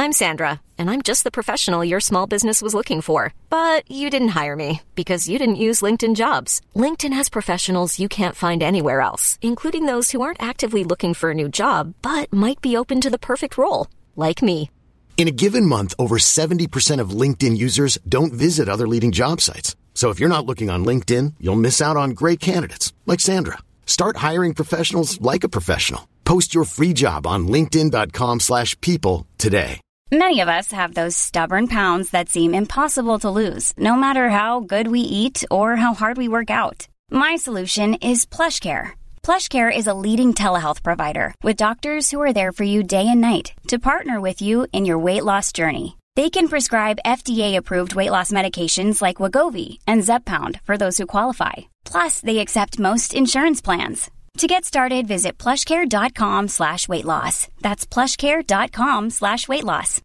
I'm Sandra, and I'm just the professional your small business was looking for. But you didn't hire me because you didn't use LinkedIn Jobs. LinkedIn has professionals you can't find anywhere else, including those who aren't actively looking for a new job, but might be open to the perfect role, like me. In a given month, over 70% of LinkedIn users don't visit other leading job sites. So if you're not looking on LinkedIn, you'll miss out on great candidates like Sandra. Start hiring professionals like a professional. Post your free job on linkedin.com/people today. Many of us have those stubborn pounds that seem impossible to lose, no matter how good we eat or how hard we work out. My solution is PlushCare. PlushCare is a leading telehealth provider with doctors who are there for you day and night to partner with you in your weight loss journey. They can prescribe FDA-approved weight loss medications like Wegovy and Zepbound for those who qualify. Plus, they accept most insurance plans. To get started, visit plushcare.com/weightloss. That's plushcare.com/weightloss.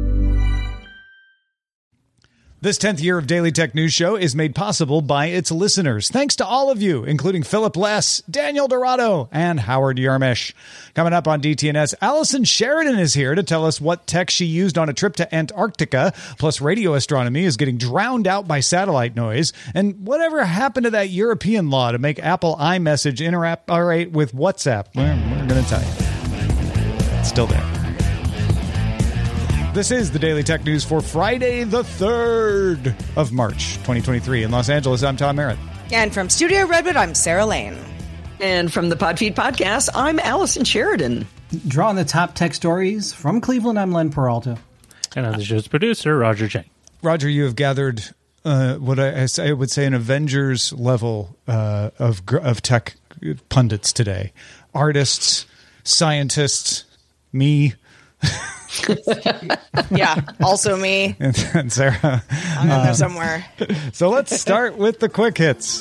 This 10th year of Daily Tech News Show is made possible by its listeners. Thanks to all of you, including Philip Less, Daniel Dorado, and Howard Yarmish. Coming up on DTNS, Allison Sheridan is here to tell us what tech she used on a trip to Antarctica. Plus, radio astronomy is getting drowned out by satellite noise. And whatever happened to that European law to make Apple iMessage interoperate with WhatsApp? We're going to tell you. It's still there. This is the Daily Tech News for Friday, the 3rd of March, 2023. In Los Angeles, I'm Tom Merritt. And from Studio Redwood, I'm Sarah Lane. And from the Podfeed Podcast, I'm Allison Sheridan. Drawing the top tech stories from Cleveland, I'm Len Peralta. And I'm the show's producer, Roger Chang. Roger, you have gathered what I would say an Avengers level of tech pundits today. Artists, scientists, me. Yeah, also me. And Sarah. I'm in there somewhere. So let's start with the quick hits.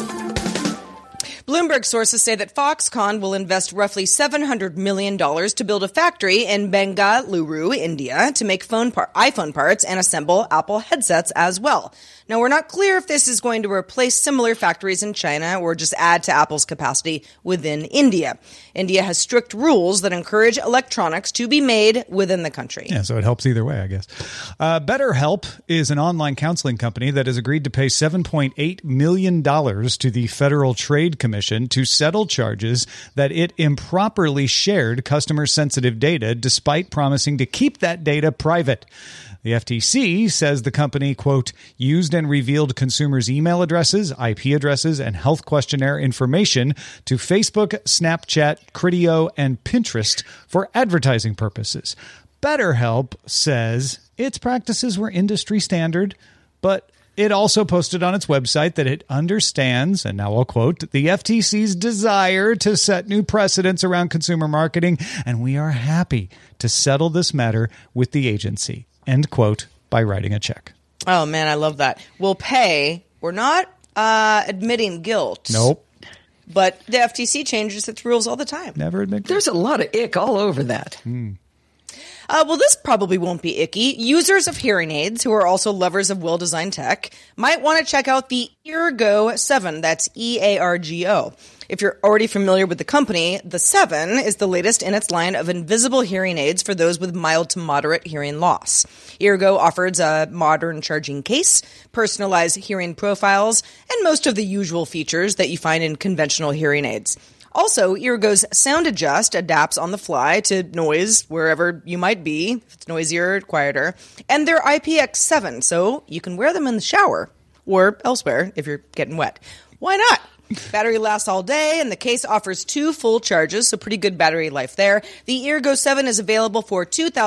Bloomberg sources say that Foxconn will invest roughly $700 million to build a factory in Bengaluru, India, to make iPhone parts and assemble Apple headsets as well. Now, we're not clear if this is going to replace similar factories in China or just add to Apple's capacity within India. India has strict rules that encourage electronics to be made within the country. Yeah, so it helps either way, I guess. BetterHelp is an online counseling company that has agreed to pay $7.8 million to the Federal Trade Commission to settle charges that it improperly shared customer-sensitive data despite promising to keep that data private. The FTC says the company, quote, used and revealed consumers' email addresses, IP addresses, and health questionnaire information to Facebook, Snapchat, Criteo, and Pinterest for advertising purposes. BetterHelp says its practices were industry standard, but it also posted on its website that it understands, and now I'll quote, the FTC's desire to set new precedents around consumer marketing, and we are happy to settle this matter with the agency. End quote, by writing a check. Oh, man, I love that. We'll pay. We're not admitting guilt. Nope. But the FTC changes its rules all the time. Never admit guilt. There's a lot of ick all over that. Well, this probably won't be icky. Users of hearing aids who are also lovers of well-designed tech might want to check out the Eargo 7. That's EARGO. If you're already familiar with the company, the 7 is the latest in its line of invisible hearing aids for those with mild to moderate hearing loss. Eargo offers a modern charging case, personalized hearing profiles, and most of the usual features that you find in conventional hearing aids. Also, Eargo's Sound Adjust adapts on the fly to noise wherever you might be, if it's noisier or quieter, and they're IPX7, so you can wear them in the shower or elsewhere if you're getting wet. Why not? Battery lasts all day, and the case offers 2 full charges, so pretty good battery life there. The Eargo 7 is available for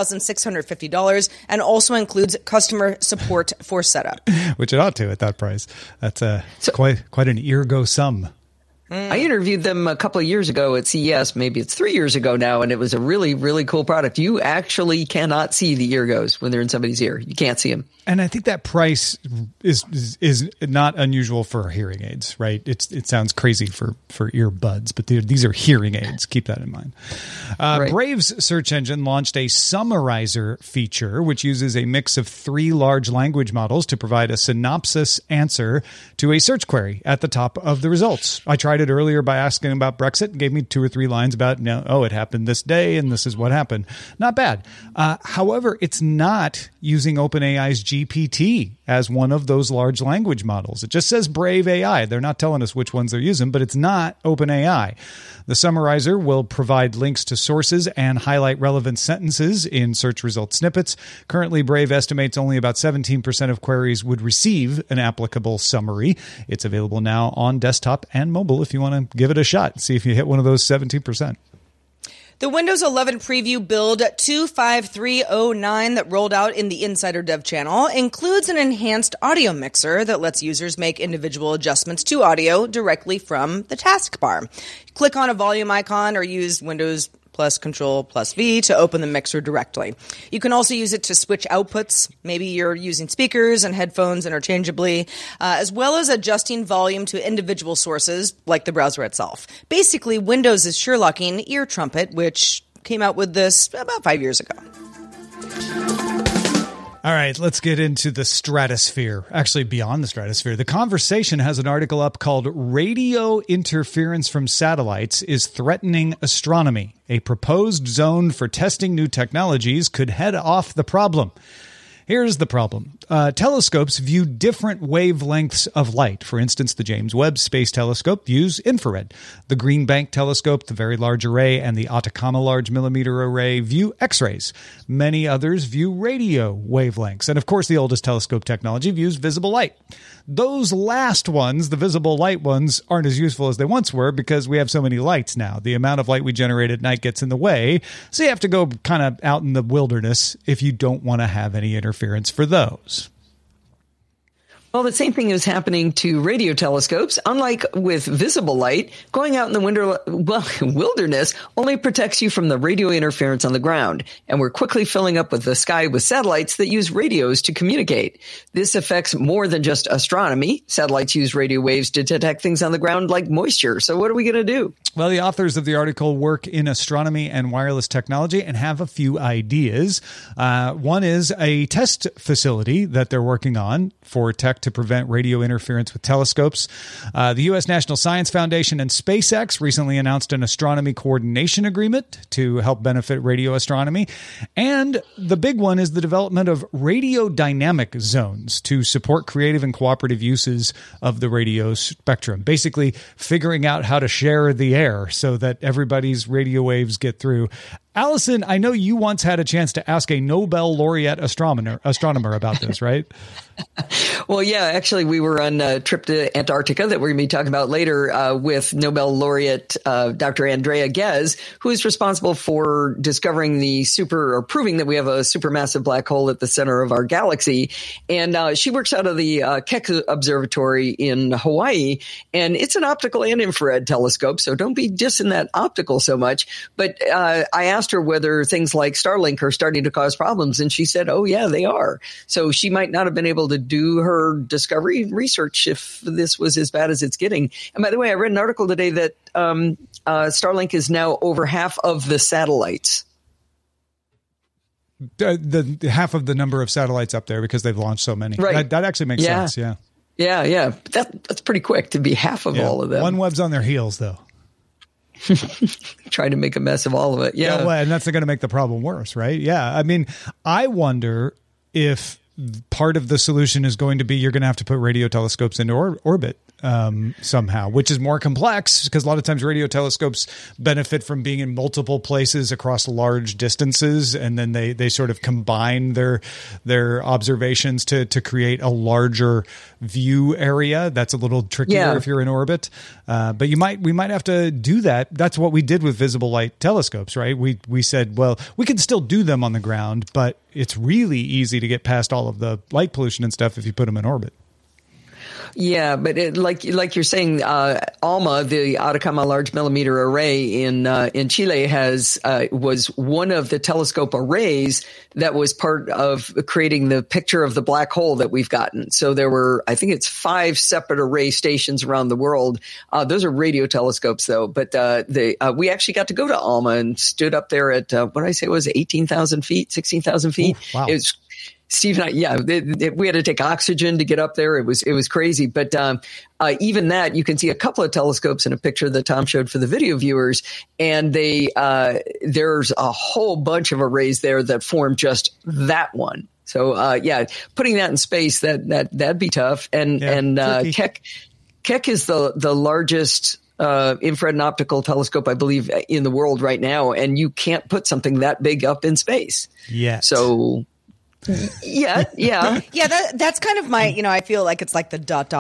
$2,650 and also includes customer support for setup. Which it ought to at that price. That's quite an Eargo sum. I interviewed them a couple of years ago at CES. Maybe it's 3 years ago now, and it was a really, really cool product. You actually cannot see the Eargos when they're in somebody's ear. You can't see them. And I think that price is not unusual for hearing aids, right? It sounds crazy for earbuds, but these are hearing aids. Keep that in mind. Right. Brave's search engine launched a summarizer feature, which uses a mix of 3 large language models to provide a synopsis answer to a search query at the top of the results. I tried tried it earlier by asking about Brexit and gave me 2 or 3 lines about, it happened this day and this is what happened. Not bad. However, it's not using OpenAI's GPT as one of those large language models. It just says Brave AI. They're not telling us which ones they're using, but it's not OpenAI. The summarizer will provide links to sources and highlight relevant sentences in search result snippets. Currently, Brave estimates only about 17% of queries would receive an applicable summary. It's available now on desktop and mobile if you want to give it a shot. See if you hit one of those 17%. The Windows 11 preview build 25309 that rolled out in the Insider Dev channel includes an enhanced audio mixer that lets users make individual adjustments to audio directly from the taskbar. Click on a volume icon or use Windows plus Control plus V to open the mixer directly. You can also use it to switch outputs. Maybe you're using speakers and headphones interchangeably, as well as adjusting volume to individual sources like the browser itself. Basically, Windows is Sherlocking Ear Trumpet, which came out with this about 5 years ago. All right, let's get into the stratosphere. Actually, beyond the stratosphere. The Conversation has an article up called Radio Interference from Satellites is Threatening Astronomy. A proposed zone for testing new technologies could head off the problem. Here's the problem. Telescopes view different wavelengths of light. For instance, the James Webb Space Telescope views infrared. The Green Bank Telescope, the Very Large Array, and the Atacama Large Millimeter Array view X-rays. Many others view radio wavelengths. And of course, the oldest telescope technology views visible light. Those last ones, the visible light ones, aren't as useful as they once were because we have so many lights now. The amount of light we generate at night gets in the way, so you have to go kind of out in the wilderness if you don't want to have any interference for those. Well, the same thing is happening to radio telescopes. Unlike with visible light, going out in the wilderness only protects you from the radio interference on the ground. And we're quickly filling up with the sky with satellites that use radios to communicate. This affects more than just astronomy. Satellites use radio waves to detect things on the ground like moisture. So what are we going to do? Well, the authors of the article work in astronomy and wireless technology and have a few ideas. One is a test facility that they're working on for tech to prevent radio interference with telescopes. The U.S. National Science Foundation and SpaceX recently announced an astronomy coordination agreement to help benefit radio astronomy. And the big one is the development of radio dynamic zones to support creative and cooperative uses of the radio spectrum. Basically, figuring out how to share the air so that everybody's radio waves get through. Allison, I know you once had a chance to ask a Nobel laureate astronomer about this, right? Well, yeah, actually, we were on a trip to Antarctica that we're going to be talking about later with Nobel laureate Dr. Andrea Ghez, who is responsible for discovering proving that we have a supermassive black hole at the center of our galaxy. And she works out of the Keck Observatory in Hawaii, and it's an optical and infrared telescope, so don't be just in that optical so much. But I asked her whether things like Starlink are starting to cause problems, and she said, oh, yeah, they are. So she might not have been able to do her discovery and research if this was as bad as it's getting. And by the way, I read an article today that Starlink is now over half of the satellites. The half of the number of satellites up there because they've launched so many. Right. That actually makes sense, yeah. Yeah. That's pretty quick to be half of all of them. OneWeb's on their heels, though. Trying to make a mess of all of it. Yeah. Well, and that's going to make the problem worse, right? Yeah. I mean, I wonder if part of the solution is going to be you're going to have to put radio telescopes into orbit somehow, which is more complex because a lot of times radio telescopes benefit from being in multiple places across large distances, and then they sort of combine their observations to create a larger view area. That's a little trickier if you're in orbit, but we might have to do that. That's what we did with visible light telescopes, right? We said, well, we can still do them on the ground, but it's really easy to get past all of the light pollution and stuff if you put them in orbit. Yeah, but like you're saying, ALMA, the Atacama Large Millimeter Array in Chile, was one of the telescope arrays that was part of creating the picture of the black hole that we've gotten. So there were, I think it's 5 separate array stations around the world. Those are radio telescopes, though. But we actually got to go to ALMA and stood up there at what did I say it was 18,000 feet, 16,000 feet. Ooh, wow. It was Steve and I, we had to take oxygen to get up there. It was crazy. But even that, you can see a couple of telescopes in a picture that Tom showed for the video viewers, and there's a whole bunch of arrays there that form just that one. So putting that in space, that'd be tough. And Keck is the largest infrared and optical telescope, I believe, in the world right now, and you can't put something that big up in space. Yeah. So. Yeah. That's kind of my, I feel like it's like the ...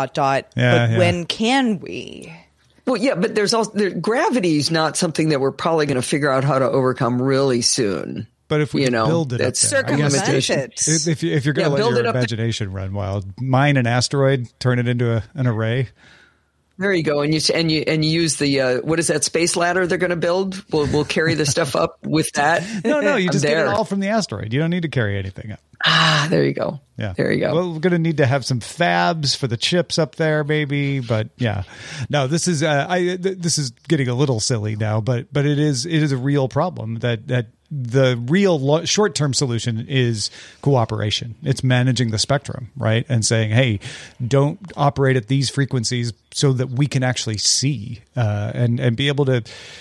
When can we? Well, yeah, but gravity is not something that we're probably going to figure out how to overcome really soon. But if we build it up there, circumvent it. If you're going to let your imagination run wild, mine an asteroid, turn it into an array. There you go, and you use the what is that space ladder they're going to build? We'll carry the stuff up with that. No, you just get it all from the asteroid. You don't need to carry anything up. There you go. Yeah, there you go. Well, we're going to need to have some fabs for the chips up there, maybe. But yeah, no, this is this is getting a little silly now, but it is a real problem that the real short-term solution is cooperation. It's managing the spectrum, right? And saying, hey, don't operate at these frequencies so that we can actually see and be able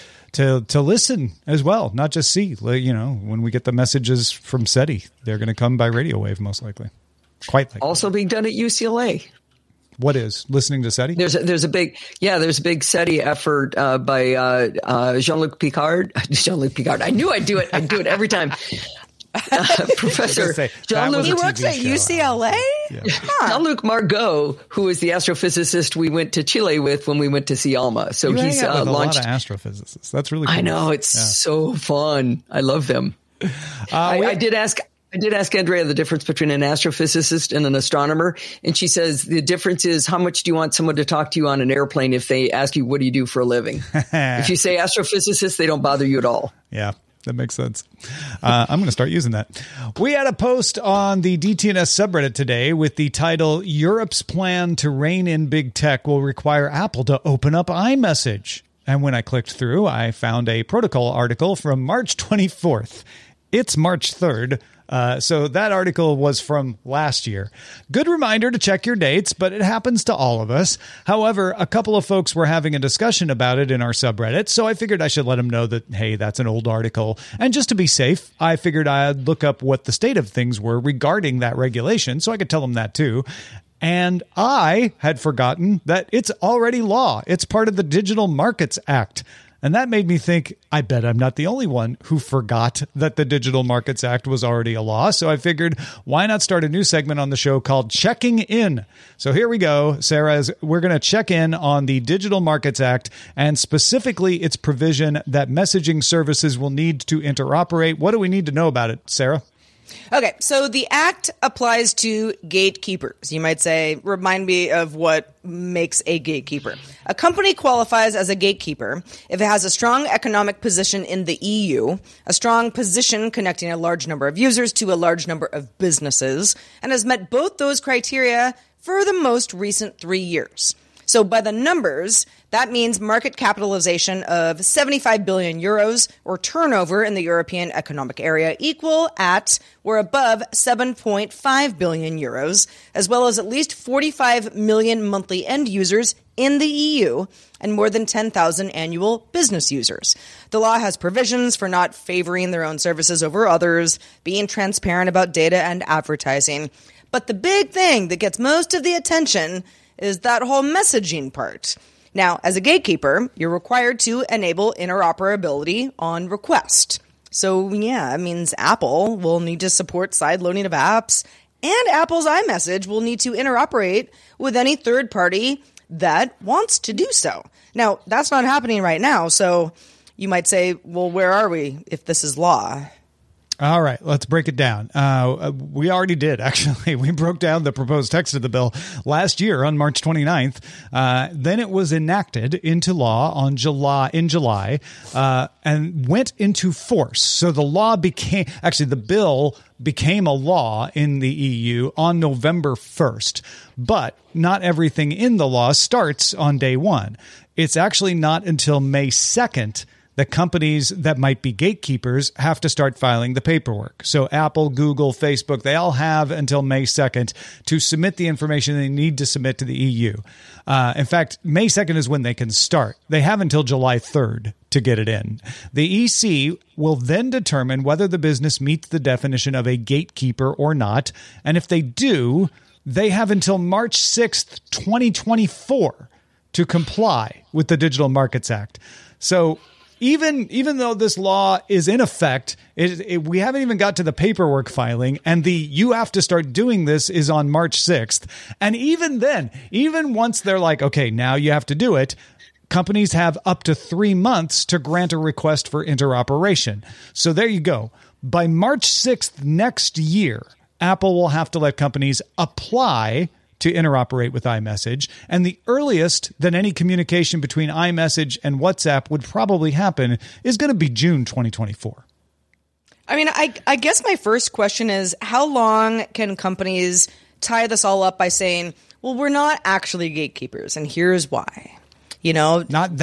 to listen as well, not just see. When we get the messages from SETI, they're going to come by radio wave, most likely. Quite likely. Also being done at UCLA. What is listening to SETI? There's a big SETI effort by Jean-Luc Picard. Jean-Luc Picard. I knew I'd do it. I'd do it every time. Professor Jean-Luc. He works at UCLA? Yeah. Jean-Luc Margot, who is the astrophysicist we went to Chile with when we went to see ALMA. So he's launched a lot of astrophysicists. That's really cool. I know, it's so fun. I love them. I did ask Andrea the difference between an astrophysicist and an astronomer, and she says the difference is how much do you want someone to talk to you on an airplane if they ask you what do you do for a living. If you say astrophysicist, they don't bother you at all. Yeah. That makes sense. I'm going to start using that. We had a post on the DTNS subreddit today with the title, Europe's plan to rein in big tech will require Apple to open up iMessage. And when I clicked through, I found a protocol article from March 24th. It's March 3rd. So that article was from last year. Good reminder to check your dates, but it happens to all of us. However, a couple of folks were having a discussion about it in our subreddit, so I figured I should let them know that, hey, that's an old article. And just to be safe, I figured I'd look up what the state of things were regarding that regulation, so I could tell them that too. And I had forgotten that it's already law. It's part of the Digital Markets Act. And that made me think, I bet I'm not the only one who forgot that the Digital Markets Act was already a law. So I figured, why not start a new segment on the show called Checking In? So here we go, Sarah. We're going to check in on the Digital Markets Act and specifically its provision that messaging services will need to interoperate. What do we need to know about it, Sarah? Okay, so the act applies to gatekeepers. You might say, remind me of what makes a gatekeeper. A company qualifies as a gatekeeper if it has a strong economic position in the EU, a strong position connecting a large number of users to a large number of businesses, and has met both those criteria for the most recent 3 years. So by the numbers, that means market capitalization of 75 billion euros or turnover in the European Economic Area equal at or above 7.5 billion euros, as well as at least 45 million monthly end users in the EU and more than 10,000 annual business users. The law has provisions for not favoring their own services over others, being transparent about data and advertising. But the big thing that gets most of the attention is that whole messaging part. Now, as a gatekeeper, you're required to enable interoperability on request. So, yeah, it means Apple will need to support side loading of apps, and Apple's iMessage will need to interoperate with any third party that wants to do so. Now, that's not happening right now, so you might say, well, where are we if this is law? All right, let's break it down. We already did, actually. We broke down the proposed text of the bill last year on March 29th. Then it was enacted into law in July and went into force. So the bill became a law in the EU on November 1st. But not everything in the law starts on day one. It's actually not until May 2nd the companies that might be gatekeepers have to start filing the paperwork. So Apple, Google, Facebook, they all have until May 2nd to submit the information they need to submit to the EU. In fact, May 2nd is when they can start. They have until July 3rd to get it in. The EC will then determine whether the business meets the definition of a gatekeeper or not. And if they do, they have until March 6th, 2024 to comply with the Digital Markets Act. So even though this law is in effect, we haven't even got to the paperwork filing, and you have to start doing this is on March 6th. And even then, even once they're like, okay, now you have to do it, companies have up to 3 months to grant a request for interoperation. So there you go. By March 6th next year, Apple will have to let companies apply to interoperate with iMessage. And the earliest that any communication between iMessage and WhatsApp would probably happen is going to be June 2024. I mean, I guess my first question is, how long can companies tie this all up by saying, well, we're not actually gatekeepers, and here's why? You know,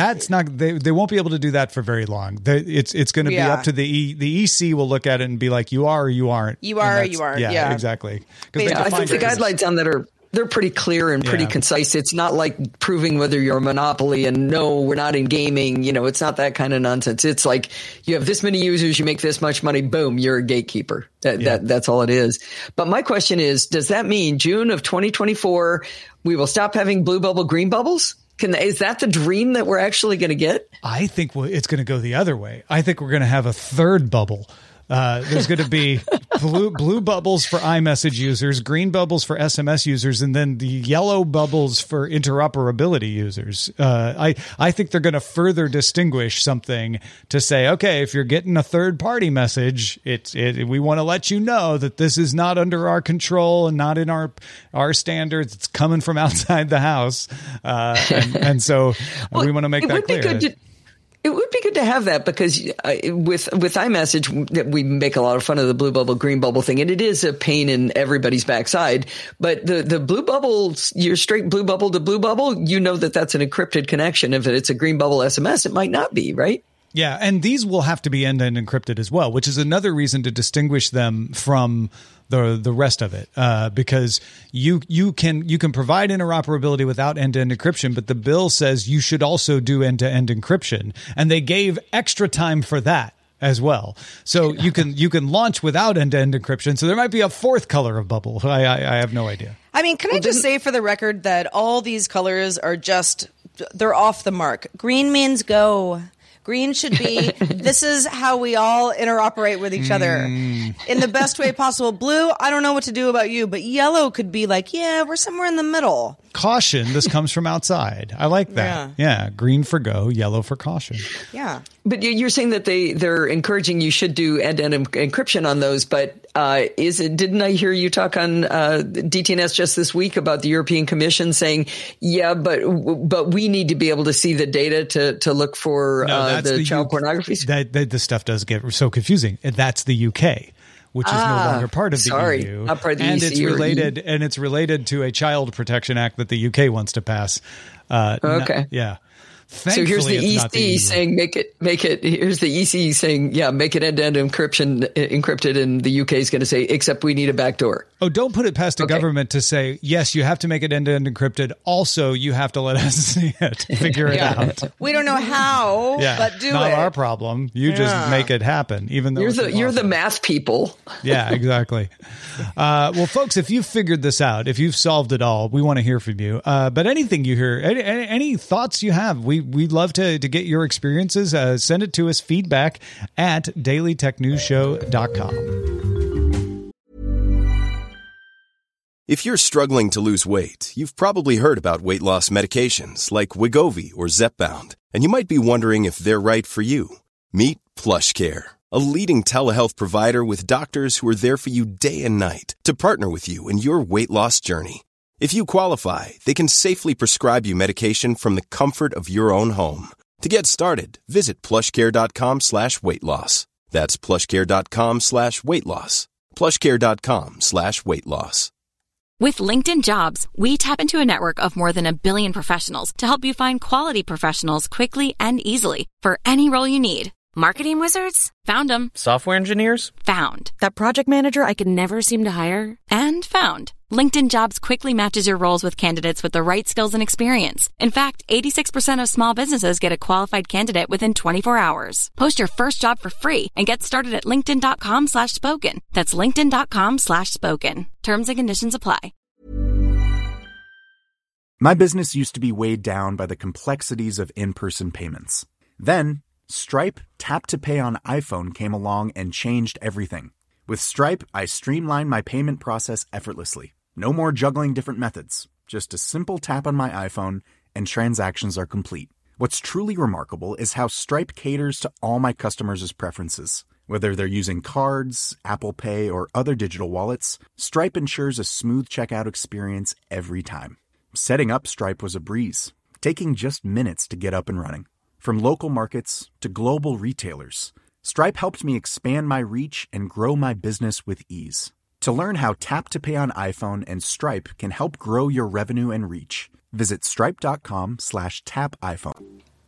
they won't be able to do that for very long. It's going to be up to the EC will look at it and be like, you are or you aren't. You are or you aren't. Yeah, exactly. I think the guidelines on that they're pretty clear and pretty concise. It's not like proving whether you're a monopoly and no, we're not in gaming. You know, it's not that kind of nonsense. It's like you have this many users, you make this much money, boom, you're a gatekeeper. That's all it is. But my question is, does that mean June of 2024, we will stop having blue bubble, green bubbles? Is that the dream that we're actually going to get? I think it's going to go the other way. I think we're going to have a third bubble. There's going to be blue bubbles for iMessage users, green bubbles for SMS users, and then the yellow bubbles for interoperability users. I think they're going to further distinguish something to say, okay, if you're getting a third-party message, we want to let you know that this is not under our control and not in our standards. It's coming from outside the house, and so we want to make that clear. It would be good to have that because with iMessage, we make a lot of fun of the blue bubble, green bubble thing, and it is a pain in everybody's backside. But the blue bubble, your straight blue bubble to blue bubble, you know that's an encrypted connection. If it's a green bubble SMS, it might not be, right? Yeah, and these will have to be end-to-end encrypted as well, which is another reason to distinguish them from the rest of it, because you can provide interoperability without end-to-end encryption, but the bill says you should also do end-to-end encryption, and they gave extra time for that as well. So you can launch without end-to-end encryption. So there might be a fourth color of bubble. I have no idea. I mean, can I just say for the record that all these colors are they're off the mark. Green means go. Green should be, this is how we all interoperate with each other in the best way possible. Blue, I don't know what to do about you, but yellow could be like, yeah, we're somewhere in the middle. Caution, this comes from outside. I like that. Yeah, green for go, yellow for caution. Yeah. But you're saying that they're encouraging you should do end-to-end encryption on those, but didn't I hear you talk on DTNS just this week about the European Commission saying, yeah, but we need to be able to see the data to look for the child pornography? The stuff does get so confusing. That's the UK, which is no longer part of the EU. Not part of the and EC it's related to a Child Protection Act that the UK wants to pass. Okay. Yeah. Thankfully, so here's the EC saying make it. Here's the EC saying, yeah, make it end-to-end encrypted, and the UK is going to say, except we need a backdoor. Oh, don't put it past the government to say, yes, you have to make it end-to-end encrypted. Also, you have to let us see it, figure it out. We don't know how, but do not it. Our problem. You just make it happen, even though you're the math people. Yeah, exactly. Well, folks, if you've figured this out, if you've solved it all, we want to hear from you. But anything you hear, any thoughts you have, we'd love to get your experiences. Send it to us, feedback at dailytechnewsshow.com. If you're struggling to lose weight, you've probably heard about weight loss medications like Wegovy or Zepbound, and you might be wondering if they're right for you. Meet PlushCare, a leading telehealth provider with doctors who are there for you day and night to partner with you in your weight loss journey. If you qualify, they can safely prescribe you medication from the comfort of your own home. To get started, visit plushcare.com/weightloss. That's plushcare.com/weightloss. plushcare.com/weightloss. With LinkedIn Jobs, we tap into a network of more than 1 billion professionals to help you find quality professionals quickly and easily for any role you need. Marketing wizards? Found them. Software engineers? Found. That project manager I could never seem to hire? And found. LinkedIn Jobs quickly matches your roles with candidates with the right skills and experience. In fact, 86% of small businesses get a qualified candidate within 24 hours. Post your first job for free and get started at linkedin.com/spoken. That's linkedin.com/spoken. Terms and conditions apply. My business used to be weighed down by the complexities of in-person payments. Then, Stripe Tap to Pay on iPhone came along and changed everything. With Stripe, I streamlined my payment process effortlessly. No more juggling different methods. Just a simple tap on my iPhone and transactions are complete. What's truly remarkable is how Stripe caters to all my customers' preferences. Whether they're using cards, Apple Pay, or other digital wallets, Stripe ensures a smooth checkout experience every time. Setting up Stripe was a breeze, taking just minutes to get up and running. From local markets to global retailers, Stripe helped me expand my reach and grow my business with ease. To learn how Tap to Pay on iPhone and Stripe can help grow your revenue and reach, visit stripe.com/tapiphone.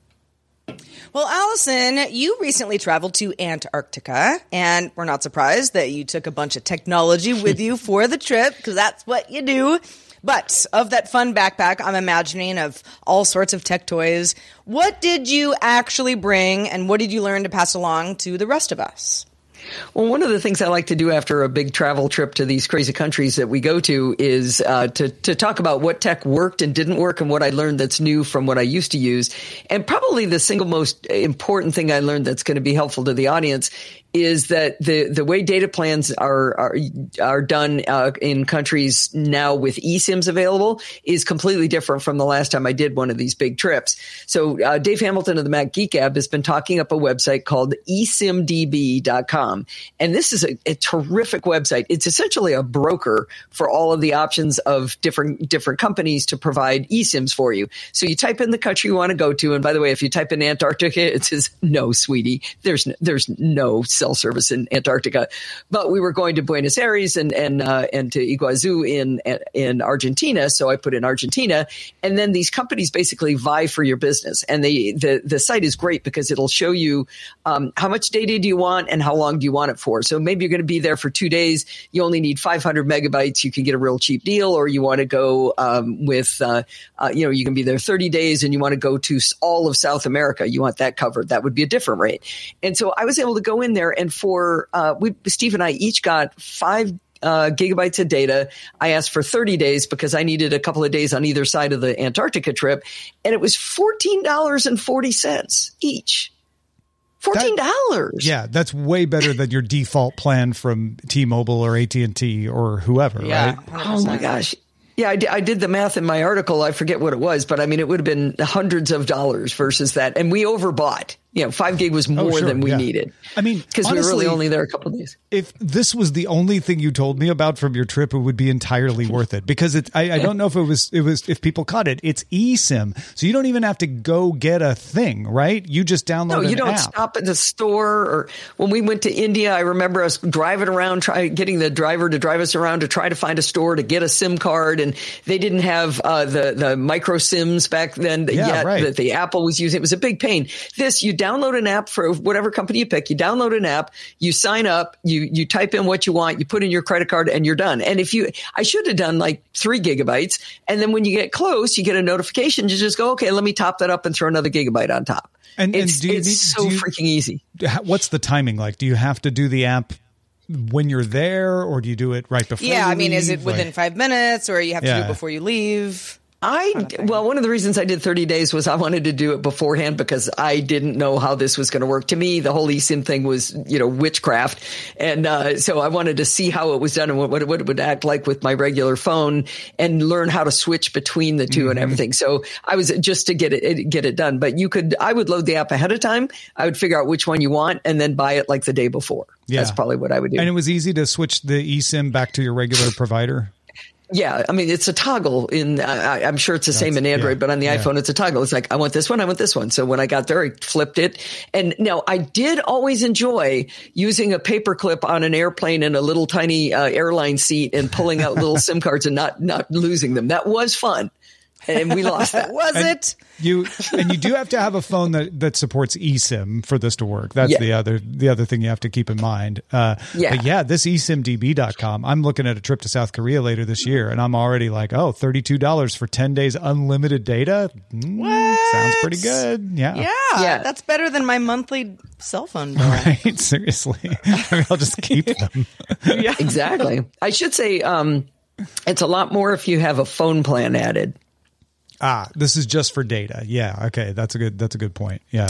Well, Allison, you recently traveled to Antarctica, and we're not surprised that you took a bunch of technology with you for the trip, because that's what you do. But of that fun backpack, I'm imagining of all sorts of tech toys. What did you actually bring, and what did you learn to pass along to the rest of us? Well, one of the things I like to do after a big travel trip to these crazy countries that we go to is to talk about what tech worked and didn't work and what I learned that's new from what I used to use. And probably the single most important thing I learned that's going to be helpful to the audience is that the way data plans are done in countries now with eSIMs available is completely different from the last time I did one of these big trips. So Dave Hamilton of the Mac Geek Gab has been talking up a website called eSIMDB.com. And this is a terrific website. It's essentially a broker for all of the options of different companies to provide eSIMs for you. So you type in the country you want to go to. And by the way, if you type in Antarctica, it says, no, sweetie, there's no cell service in Antarctica. But we were going to Buenos Aires and to Iguazu in Argentina. So I put in Argentina, and then these companies basically vie for your business. And the site is great because it'll show you how much data do you want and how long do you want it for. So maybe you're going to be there for 2 days. You only need 500 megabytes. You can get a real cheap deal, or you want to go you can be there 30 days and you want to go to all of South America. You want that covered. That would be a different rate. And so I was able to go in there, and for Steve and I each got 5 gigabytes of data. I asked for 30 days because I needed a couple of days on either side of the Antarctica trip, and it was $14.40 each. $14. Yeah, that's way better than your default plan from T-Mobile or AT&T or whoever, right? 100%. Oh my gosh. Yeah, I did the math in my article. I forget what it was, but I mean, it would have been hundreds of dollars versus that. And we overbought. 5 gig was more than we needed. I mean, because we were really only there a couple of days. If this was the only thing you told me about from your trip, it would be entirely worth it, because I don't know if it was if people caught it. It's eSIM, so you don't even have to go get a thing, right? You just download an app. No, you don't stop at the store. Or when we went to India, I remember us driving around, getting the driver to drive us around to try to find a store to get a SIM card, and they didn't have the micro SIMs back then yet that the Apple was using. It was a big pain. You download an app for whatever company you pick. You download an app, you sign up, you type in what you want, you put in your credit card, and you're done. And I should have done like 3 gigabytes. And then when you get close, you get a notification. You just go, okay, let me top that up and throw another gigabyte on top. And it's freaking easy. What's the timing like? Do you have to do the app when you're there, or do you do it right before? Yeah, you I mean, leave? Is it within 5 minutes, or you have to do it before you leave? One of the reasons I did 30 days was I wanted to do it beforehand because I didn't know how this was going to work. To me, the whole eSIM thing was, witchcraft. And so I wanted to see how it was done and what it would act like with my regular phone and learn how to switch between the two and everything. So I was just to get it done. But I would load the app ahead of time. I would figure out which one you want and then buy it like the day before. Yeah. That's probably what I would do. And it was easy to switch the eSIM back to your regular provider? Yeah, I mean, it's a toggle I'm sure it's the same in Android, but on the iPhone, it's a toggle. It's like, I want this one, I want this one. So when I got there, I flipped it. And now I did always enjoy using a paperclip on an airplane in a little tiny airline seat and pulling out little SIM cards and not losing them. That was fun. And we lost that. You do have to have a phone that supports eSIM for this to work. That's the other thing you have to keep in mind. But this eSIMDB.com, I'm looking at a trip to South Korea later this year, and I'm already like, $32 for 10 days unlimited data? Sounds pretty good. Yeah, that's better than my monthly cell phone bill. Right, seriously. I'll just keep them. Yeah, exactly. I should say it's a lot more if you have a phone plan added. This is just for data. Yeah. Okay. That's a good point. Yeah.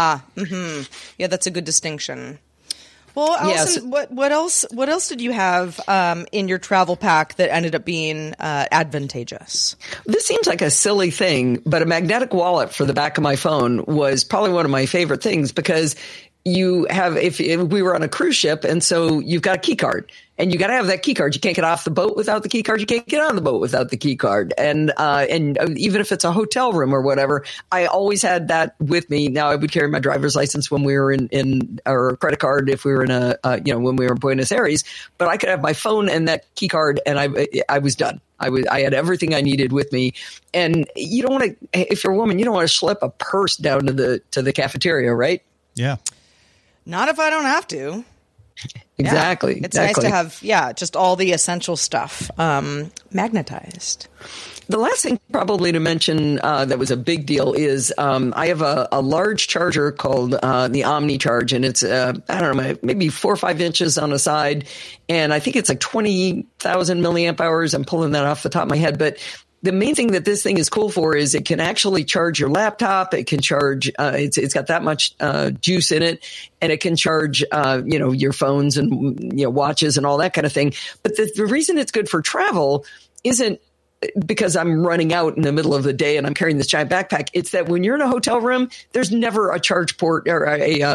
Yeah, that's a good distinction. Well, Allison, what else did you have in your travel pack that ended up being advantageous? This seems like a silly thing, but a magnetic wallet for the back of my phone was probably one of my favorite things because you have, if we were on a cruise ship, and so you've got a key card. And you got to have that key card. You can't get off the boat without the key card. You can't get on the boat without the key card. And even if it's a hotel room or whatever, I always had that with me. Now I would carry my driver's license when we were in or credit card if we were in when we were in Buenos Aires. But I could have my phone and that key card, and I was done. I had everything I needed with me. And you don't want to, if you're a woman, you don't want to schlep a purse down to the cafeteria, right? Yeah. Not if I don't have to. Exactly. It's nice to have, just all the essential stuff magnetized. The last thing probably to mention that was a big deal is I have a large charger called the OmniCharge, and it's, maybe 4 or 5 inches on the side. And I think it's like 20,000 milliamp hours. I'm pulling that off the top of my head. But the main thing that this thing is cool for is it can actually charge your laptop. It can charge, it's got that much juice in it, and it can charge, your phones and, watches and all that kind of thing. But the reason it's good for travel isn't because I'm running out in the middle of the day and I'm carrying this giant backpack. It's that when you're in a hotel room, there's never a charge port or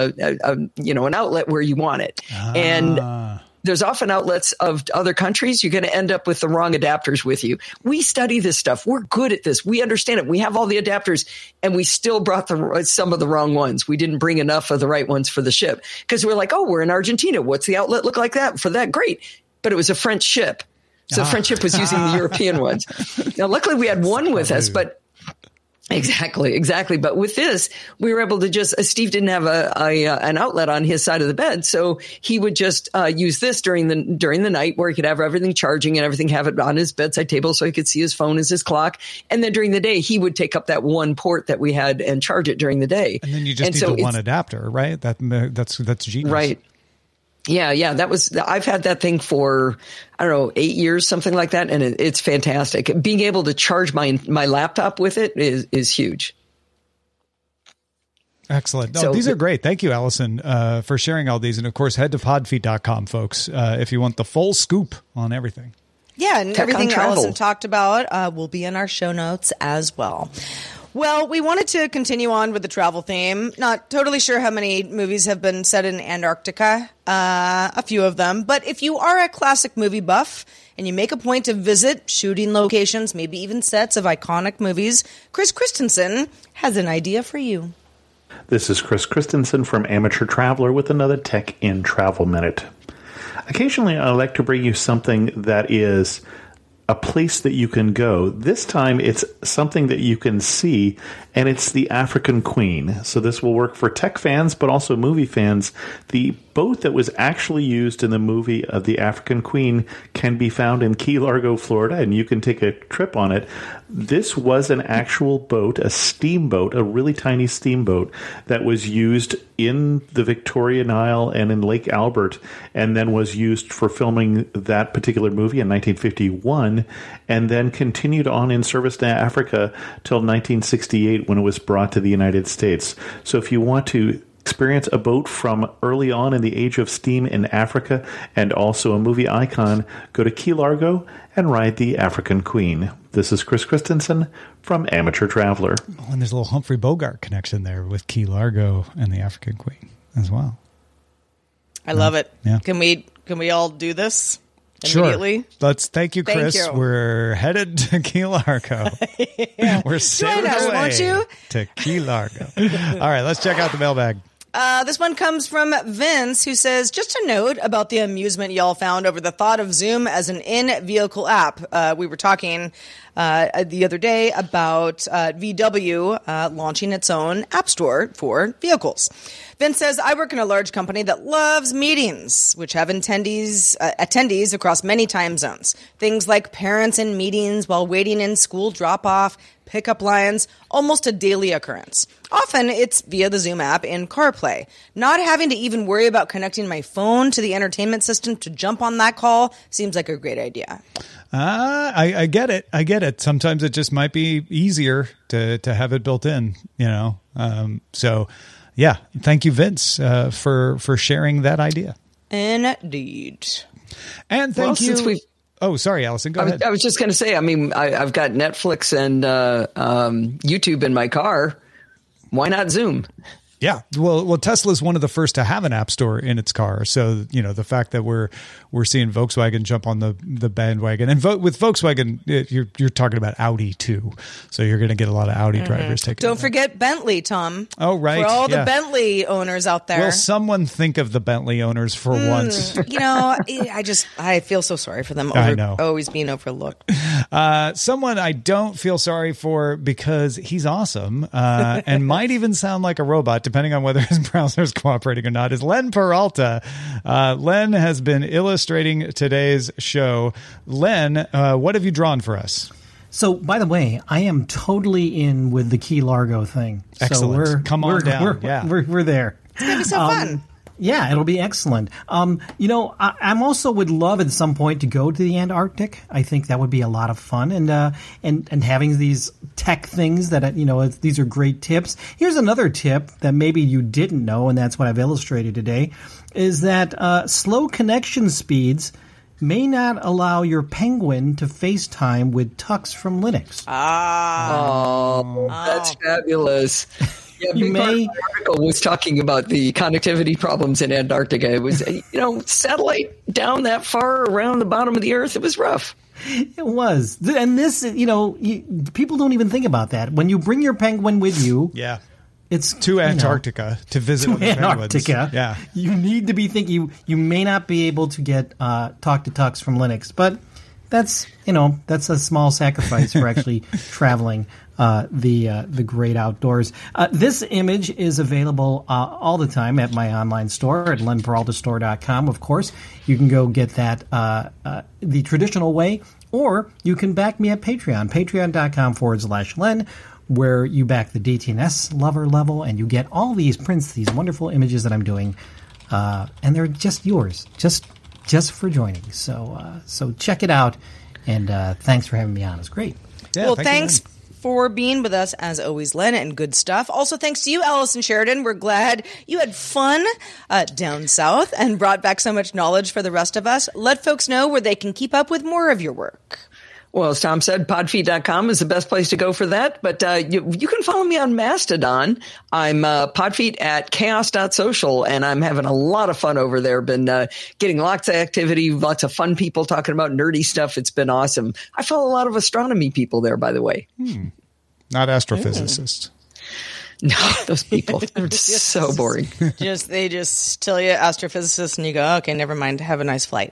an outlet where you want it. And there's often outlets of other countries. You're going to end up with the wrong adapters with you. We study this stuff. We're good at this. We understand it. We have all the adapters, and we still brought some of the wrong ones. We didn't bring enough of the right ones for the ship because we're like, we're in Argentina. What's the outlet look like that for that? Great. But it was a French ship. So the French ship was using the European ones. Now, luckily we had one with us, but Exactly. But with this, we were able to just, Steve didn't have an outlet on his side of the bed. So he would just use this during the night where he could have everything charging and everything, have it on his bedside table so he could see his phone as his clock. And then during the day, he would take up that one port that we had and charge it during the day. And then you just need the one adapter, right? That's genius. Right. Yeah. I've had that thing for, 8 years, something like that. And it's fantastic. Being able to charge my laptop with it is huge. Excellent. These are great. Thank you, Allison, for sharing all these. And of course, head to podfeet.com, folks, if you want the full scoop on everything. Yeah. And everything Allison talked about will be in our show notes as well. Well, we wanted to continue on with the travel theme. Not totally sure how many movies have been set in Antarctica, a few of them. But if you are a classic movie buff and you make a point to visit shooting locations, maybe even sets of iconic movies, Chris Christensen has an idea for you. This is Chris Christensen from Amateur Traveler with another Tech in Travel Minute. Occasionally, I like to bring you something that is a place that you can go. This time it's something that you can see, and it's the African Queen. So this will work for tech fans, but also movie fans. The boat that was actually used in the movie of the African Queen can be found in Key Largo, Florida, and you can take a trip on it. This was an actual boat, a steamboat, a really tiny steamboat that was used in the Victorian Isle and in Lake Albert, and then was used for filming that particular movie in 1951, and then continued on in service to Africa till 1968 when it was brought to the United States. So if you want to experience a boat from early on in the age of steam in Africa and also a movie icon, go to Key Largo and ride the African Queen. This is Chris Christensen from Amateur Traveler. Oh, and there's a little Humphrey Bogart connection there with Key Largo and the African Queen as well. I love it. Yeah. Can we all do this? immediately? Sure. Thank you, Chris. Thank you. We're headed to Key Largo. We're sailing Join us, away won't you? to Key Largo. All right, let's check out the mailbag. This one comes from Vince, who says, just a note about the amusement y'all found over the thought of Zoom as an in-vehicle app. We were talking the other day about VW launching its own app store for vehicles. Vince says, I work in a large company that loves meetings, which have attendees across many time zones. Things like parents in meetings while waiting in school drop-off, pickup lines, almost a daily occurrence. Often it's via the Zoom app in CarPlay. Not having to even worry about connecting my phone to the entertainment system to jump on that call seems like a great idea. I get it. I get it. Sometimes it just might be easier to have it built in, So, yeah, thank you, Vince, for sharing that idea. Indeed. And thank you. Oh, sorry, Allison. Go ahead. I was just going to say, I've got Netflix and YouTube in my car. Why not Zoom? Yeah. Well, Tesla's one of the first to have an app store in its car. So, the fact that we're seeing Volkswagen jump on the bandwagon, and with Volkswagen, you're talking about Audi too. So you're going to get a lot of Audi drivers taking. Don't forget Bentley, Tom. Oh, right. For all the Bentley owners out there. Will someone think of the Bentley owners for once? I feel so sorry for them. I know. Always being overlooked. Someone I don't feel sorry for because he's awesome and might even sound like a robot, depending on whether his browser is cooperating or not, is Len Peralta. Len has been illustrating today's show. Len, what have you drawn for us? So, by the way, I am totally in with the Key Largo thing. Excellent. So Come on down. We're there. It's going to be so fun. Yeah, it'll be excellent. I'm also would love at some point to go to the Antarctic. I think that would be a lot of fun, and having these tech things that these are great tips. Here's another tip that maybe you didn't know, and that's what I've illustrated today, is that slow connection speeds may not allow your Penguin to FaceTime with Tux from Linux. That's fabulous. Yeah, the article was talking about the connectivity problems in Antarctica. It was, satellite down that far around the bottom of the Earth. It was rough. It was. And this, people don't even think about that. When you bring your Penguin with you, it's to Antarctica to visit with the Antarctica. Yeah. You need to be thinking you may not be able to get talk to Tux from Linux, but that's a small sacrifice for actually traveling the great outdoors. This image is available all the time at my online store at lenperaltastore.com. Of course, you can go get that the traditional way, or you can back me at Patreon, patreon.com/Len, where you back the DTNS lover level, and you get all these prints, these wonderful images that I'm doing, and they're just yours, just for joining. So check it out, and thanks for having me on. It's great. Yeah, well, thanks for being with us, as always, Len, and good stuff. Also, thanks to you, Allison Sheridan. We're glad you had fun down south and brought back so much knowledge for the rest of us. Let folks know where they can keep up with more of your work. Well, as Tom said, podfeet.com is the best place to go for that. But you can follow me on Mastodon. I'm podfeet at chaos.social, and I'm having a lot of fun over there. Been getting lots of activity, lots of fun people talking about nerdy stuff. It's been awesome. I follow a lot of astronomy people there, by the way. Not astrophysicists. No, those people, they're just so boring. They just tell you astrophysicists and you go, okay, never mind. Have a nice flight.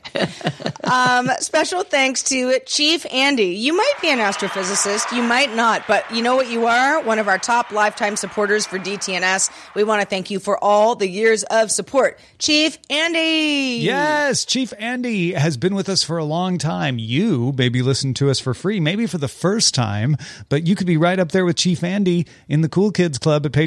Special thanks to Chief Andy. You might be an astrophysicist. You might not, but you know what you are? One of our top lifetime supporters for DTNS. We want to thank you for all the years of support. Chief Andy. Yes, Chief Andy has been with us for a long time. You maybe listen to us for free, maybe for the first time, but you could be right up there with Chief Andy in the Cool Kids Club at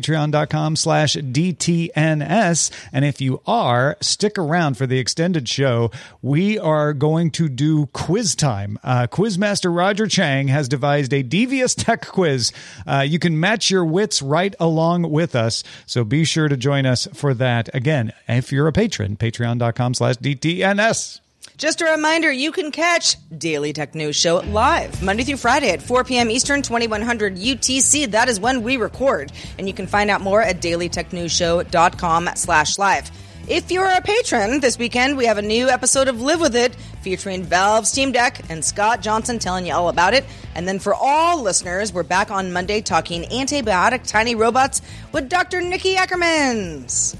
patreon.com/DTNS. And if you are, stick around for the extended show. We are going to do quiz time. Quizmaster Roger Chang has devised a devious tech quiz. You can match your wits right along with us. So be sure to join us for that. Again, if you're a patron, patreon.com/DTNS. Just a reminder, you can catch Daily Tech News Show live Monday through Friday at 4 p.m. Eastern, 2100 UTC. That is when we record. And you can find out more at dailytechnewsshow.com/live. If you're a patron, this weekend we have a new episode of Live With It featuring Valve Steam Deck and Scott Johnson telling you all about it. And then for all listeners, we're back on Monday talking antibiotic tiny robots with Dr. Nikki Ackermans.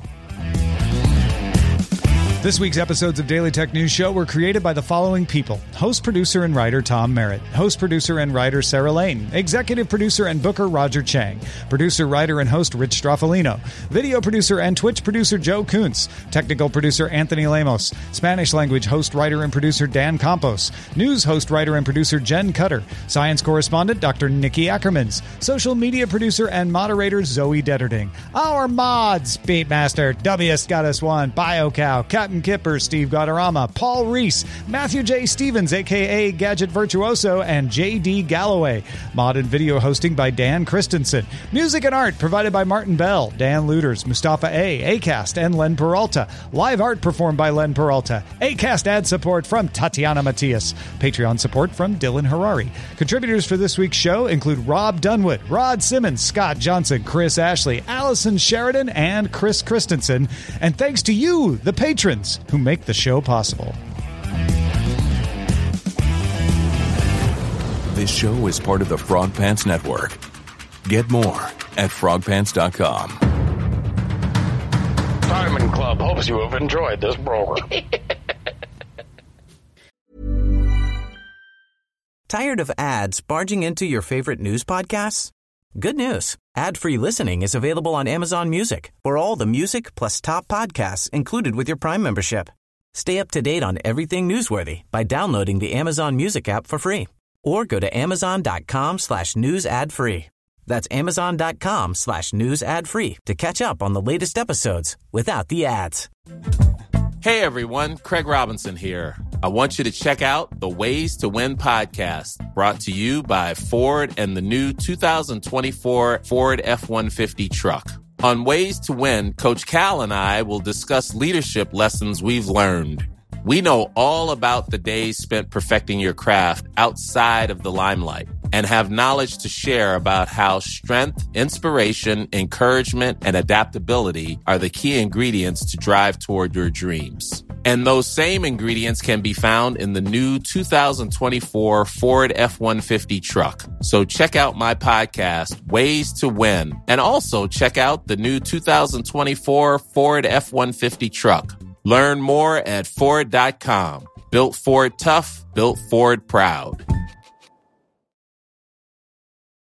This week's episodes of Daily Tech News Show were created by the following people. Host, producer, and writer Tom Merritt. Host, producer, and writer Sarah Lane. Executive producer and booker Roger Chang. Producer, writer, and host Rich Straffolino. Video producer and Twitch producer Joe Kuntz. Technical producer Anthony Lemos. Spanish language host, writer, and producer Dan Campos. News host, writer, and producer Jen Cutter. Science correspondent Dr. Nikki Ackermans. Social media producer and moderator Zoe Detterding. Our mods, Beatmaster, W. Scottus1, BioCow, Captain Kipper, Steve Gauderama, Paul Reese, Matthew J. Stevens, a.k.a. Gadget Virtuoso, and J.D. Galloway. Mod and video hosting by Dan Christensen. Music and art provided by Martin Bell, Dan Luters, Mustafa A., Acast, and Len Peralta. Live art performed by Len Peralta. Acast ad support from Tatiana Matias. Patreon support from Dylan Harari. Contributors for this week's show include Rob Dunwood, Rod Simmons, Scott Johnson, Chris Ashley, Allison Sheridan, and Chris Christensen. And thanks to you, the patrons, who make the show possible. This show is part of the Frog Pants Network. Get more at frogpants.com. Diamond Club hopes you have enjoyed this program. Tired of ads barging into your favorite news podcasts? Good news. Ad-free listening is available on Amazon Music for all the music plus top podcasts included with your Prime membership. Stay up to date on everything newsworthy by downloading the Amazon Music app for free or go to amazon.com/news ad free. That's amazon.com/news ad free to catch up on the latest episodes without the ads. Hey everyone, Craig Robinson here. I want you to check out the Ways to Win podcast, brought to you by Ford and the new 2024 Ford F-150 truck. On Ways to Win, Coach Cal and I will discuss leadership lessons we've learned. We know all about the days spent perfecting your craft outside of the limelight and have knowledge to share about how strength, inspiration, encouragement, and adaptability are the key ingredients to drive toward your dreams. And those same ingredients can be found in the new 2024 Ford F-150 truck. So check out my podcast, Ways to Win, and also check out the new 2024 Ford F-150 truck. Learn more at Ford.com. Built Ford tough, built Ford proud.